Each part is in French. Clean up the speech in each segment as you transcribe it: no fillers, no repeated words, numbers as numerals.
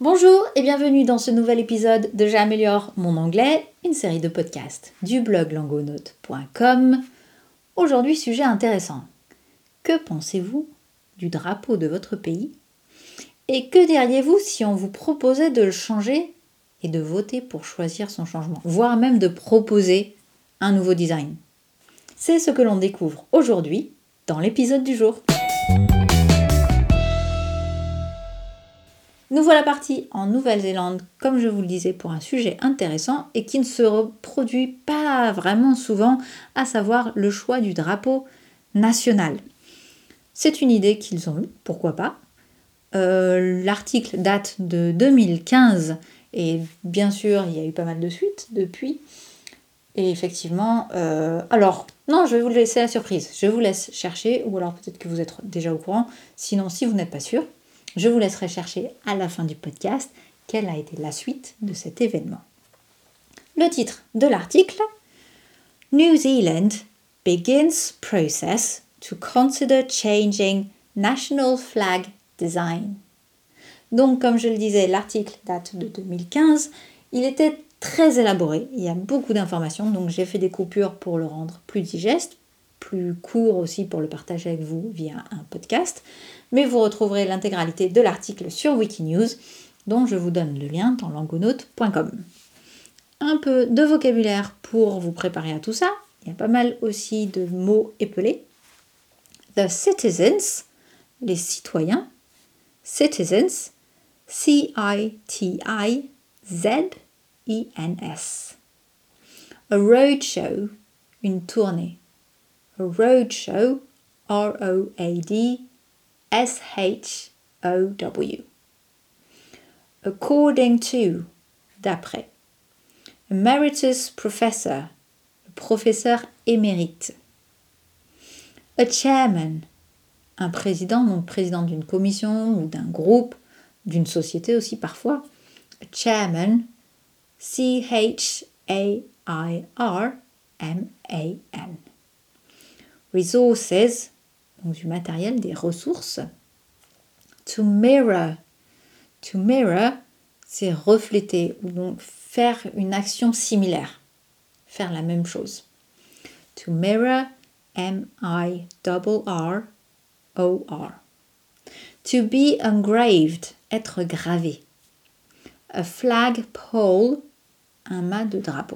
Bonjour et bienvenue dans ce nouvel épisode de J'améliore mon anglais, une série de podcasts du blog langonote.com. Aujourd'hui, sujet intéressant. Que pensez-vous du drapeau de votre pays? Et que diriez-vous si on vous proposait de le changer et de voter pour choisir son changement, voire même de proposer un nouveau design? C'est ce que l'on découvre aujourd'hui dans l'épisode du jour. Nous voilà partis en Nouvelle-Zélande, comme je vous le disais, pour un sujet intéressant et qui ne se reproduit pas vraiment souvent, à savoir le choix du drapeau national. C'est une idée qu'ils ont eue, pourquoi pas. L'article date de 2015 et bien sûr, il y a eu pas mal de suites depuis. Et effectivement, non, je vais vous laisser la surprise. Je vous laisse chercher, ou alors peut-être que vous êtes déjà au courant. Sinon, si vous n'êtes pas sûr, je vous laisserai chercher à la fin du podcast quelle a été la suite de cet événement. Le titre de l'article: New Zealand begins process to consider changing national flag design. Donc, comme je le disais, l'article date de 2015. Il était très élaboré. Il y a beaucoup d'informations, donc j'ai fait des coupures pour le rendre plus digeste, plus court aussi pour le partager avec vous via un podcast. Mais vous retrouverez l'intégralité de l'article sur Wikinews, dont je vous donne le lien dans langonote.com. Un peu de vocabulaire pour vous préparer à tout ça. Il y a pas mal aussi de mots épelés. The citizens, les citoyens. Citizens, C-I-T-I-Z-E-N-S. A roadshow, une tournée. A roadshow, R-O-A-D-S-H-O-W. According to, d'après. Emeritus professor, professeur émérite. A chairman, un président, donc président d'une commission ou d'un groupe, d'une société aussi parfois. A chairman, C-H-A-I-R-M-A-N. Resources, donc du matériel, des ressources. To mirror, c'est refléter ou donc faire une action similaire, faire la même chose. To mirror, M-I-R-R-O-R. To be engraved, être gravé. A flagpole, un mât de drapeau.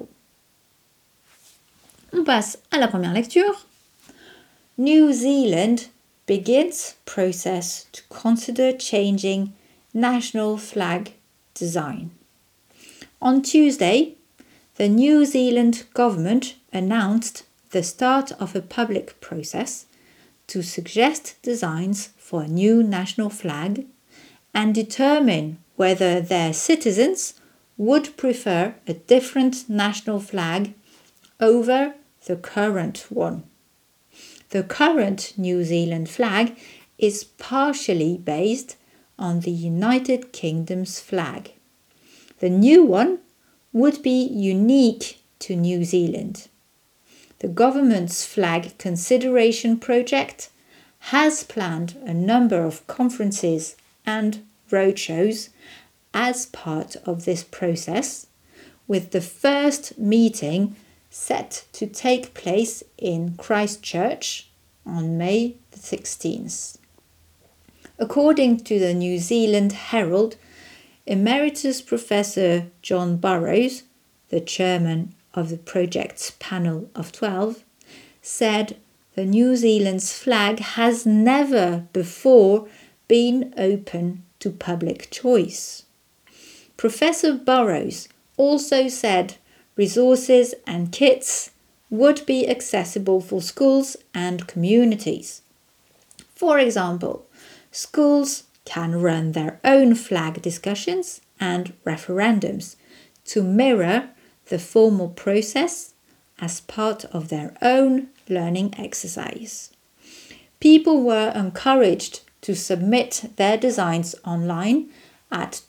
On passe à la première lecture. New Zealand begins process to consider changing national flag design. On Tuesday, the New Zealand government announced the start of a public process to suggest designs for a new national flag and determine whether their citizens would prefer a different national flag over the current one. The current New Zealand flag is partially based on the United Kingdom's flag. The new one would be unique to New Zealand. The government's flag consideration project has planned a number of conferences and roadshows as part of this process, with the first meeting set to take place in Christchurch on May the 16th. According to the New Zealand Herald, Emeritus Professor John Burrows, the chairman of the project's panel of 12, said the New Zealand's flag has never before been open to public choice. Professor Burrows also said resources and kits would be accessible for schools and communities. For example, schools can run their own flag discussions and referendums to mirror the formal process as part of their own learning exercise. People were encouraged to submit their designs online at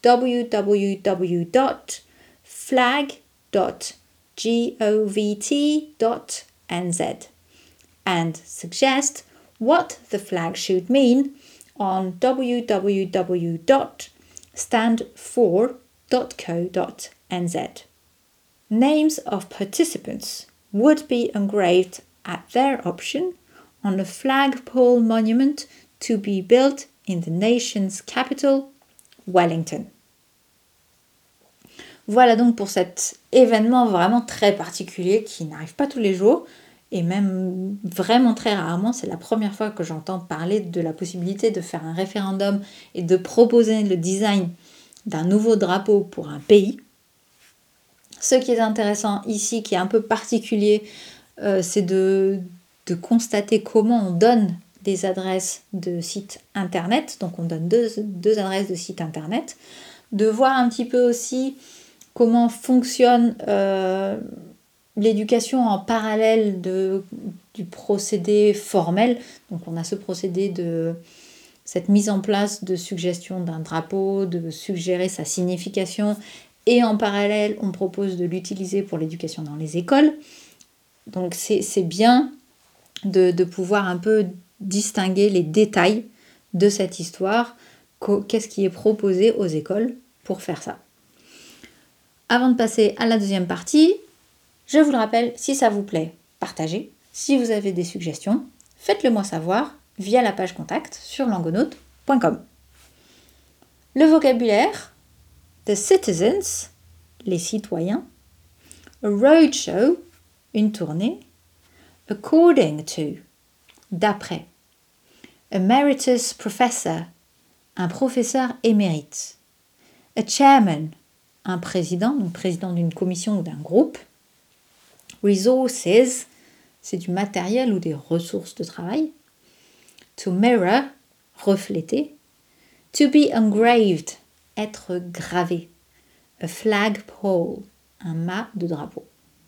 www.flag.govt.nz and suggest what the flag should mean on www.cz.gov.nz. stand4.co.nz. Names of participants would be engraved at their option on a flagpole monument to be built in the nation's capital, Wellington. Voilà donc pour cet événement vraiment très particulier qui n'arrive pas tous les jours et même vraiment très rarement. C'est la première fois que j'entends parler de la possibilité de faire un référendum et de proposer le design d'un nouveau drapeau pour un pays. Ce qui est intéressant ici, qui est un peu particulier, c'est de constater comment on donne des adresses de sites internet. Donc on donne deux adresses de sites internet. De voir un petit peu aussi comment fonctionne l'éducation en parallèle du procédé formel. Donc on a ce procédé de cette mise en place de suggestion d'un drapeau, de suggérer sa signification. Et en parallèle, on propose de l'utiliser pour l'éducation dans les écoles. Donc c'est bien de pouvoir un peu distinguer les détails de cette histoire. Qu'est-ce qui est proposé aux écoles pour faire ça. Avant de passer à la deuxième partie, je vous le rappelle, si ça vous plaît, partagez. Si vous avez des suggestions, faites-le moi savoir via la page contact sur langonaute.com. Le vocabulaire: the citizens, les citoyens, a roadshow, une tournée, according to, d'après, emeritus professor, un professeur émérite, a chairman, un président, donc président d'une commission ou d'un groupe, resources, c'est du matériel ou des ressources de travail, to mirror, refléter, to be engraved, être gravé, a flagpole, un mât de drapeau.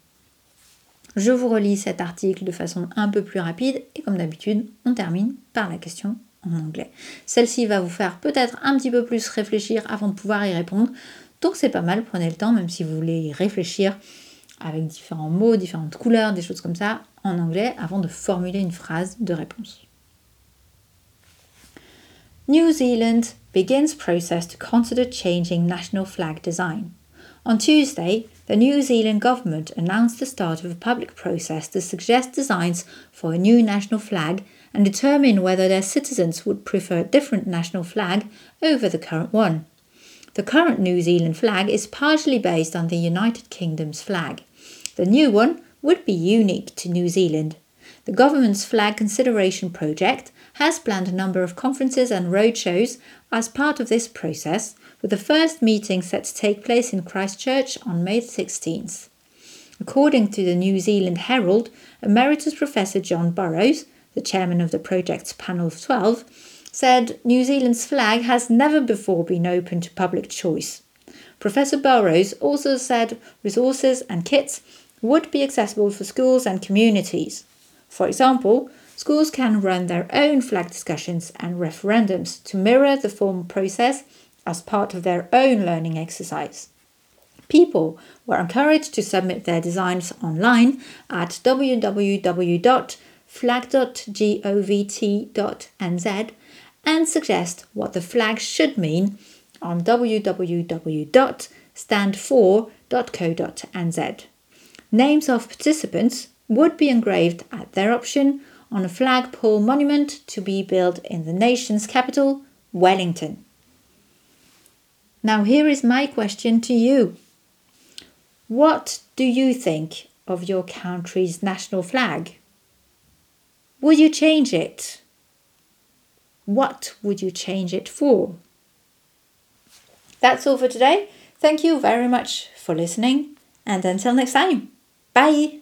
Je vous relis cet article de façon un peu plus rapide et comme d'habitude, on termine par la question en anglais. Celle-ci va vous faire peut-être un petit peu plus réfléchir avant de pouvoir y répondre. Donc c'est pas mal, prenez le temps, même si vous voulez y réfléchir avec différents mots, différentes couleurs, des choses comme ça, en anglais, avant de formuler une phrase de réponse. New Zealand begins process to consider changing national flag design. On Tuesday, the New Zealand government announced the start of a public process to suggest designs for a new national flag and determine whether their citizens would prefer a different national flag over the current one. The current New Zealand flag is partially based on the United Kingdom's flag. The new one would be unique to New Zealand. The government's flag consideration project has planned a number of conferences and roadshows as part of this process, with the first meeting set to take place in Christchurch on May 16th. According to the New Zealand Herald, Emeritus Professor John Burrows, the chairman of the project's panel of 12, said New Zealand's flag has never before been open to public choice. Professor Burrows also said resources and kits would be accessible for schools and communities. For example, schools can run their own flag discussions and referendums to mirror the formal process as part of their own learning exercise. People were encouraged to submit their designs online at www.flag.govt.nz and suggest what the flag should mean on www.stand4.co.nz. Names of participants would be engraved at their option on a flagpole monument to be built in the nation's capital, Wellington. Now here is my question to you. What do you think of your country's national flag? Would you change it? What would you change it for? That's all for today. Thank you very much for listening, and until next time, bye!